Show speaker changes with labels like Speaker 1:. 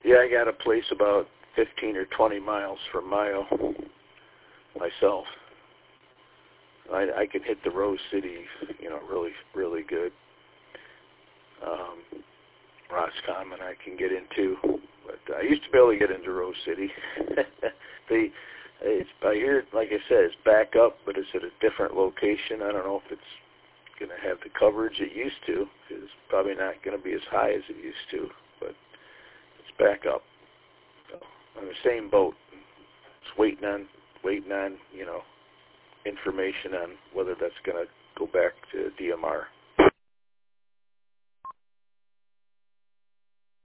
Speaker 1: Yeah, I got a place about 15 or 20 miles from Mayo myself. I can hit the Rose City, really, really good. Roscommon I can get into, but I used to be able to get into Rose City. It's by here, like I said, it's back up, but it's at a different location. I don't know if it's going to have the coverage it used to. It's probably not going to be as high as it used to, but it's back up. So on the same boat, just waiting on, information on whether that's going to go back to DMR.